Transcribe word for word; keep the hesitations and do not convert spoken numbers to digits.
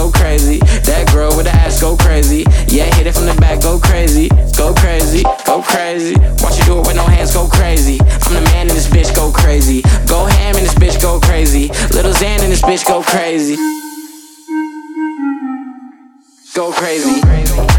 go crazy. That girl with the ass, go crazy. Yeah, hit it from the back, go crazy. Go crazy, go crazy. Watch you do it with no hands, go crazy. I'm the man in this bitch, go crazy. Go ham in this bitch, go crazy. Little Xan in this bitch, go crazy. Go crazy.